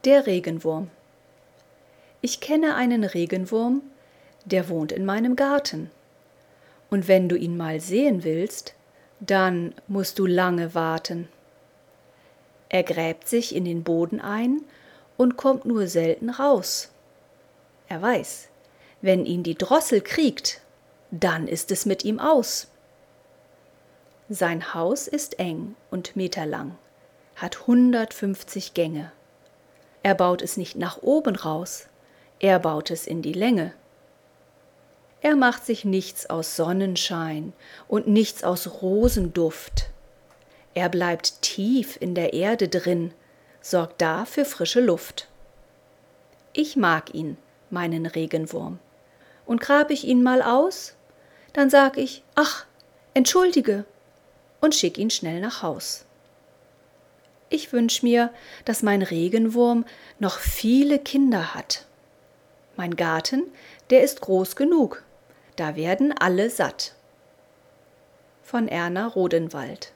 Der Regenwurm. Ich kenne einen Regenwurm, der wohnt in meinem Garten. Und wenn du ihn mal sehen willst, dann musst du lange warten. Er gräbt sich in den Boden ein und kommt nur selten raus. Er weiß, wenn ihn die Drossel kriegt, dann ist es mit ihm aus. Sein Haus ist eng und meterlang, hat 150 Gänge. Er baut es nicht nach oben raus, er baut es in die Länge. Er macht sich nichts aus Sonnenschein und nichts aus Rosenduft. Er bleibt tief in der Erde drin, sorgt da für frische Luft. Ich mag ihn, meinen Regenwurm. Und grab ich ihn mal aus, dann sag ich, ach, entschuldige, und schick ihn schnell nach Haus. Ich wünsch mir, dass mein Regenwurm noch viele Kinder hat. Mein Garten, der ist groß genug, da werden alle satt. Von Erna Rodenwald.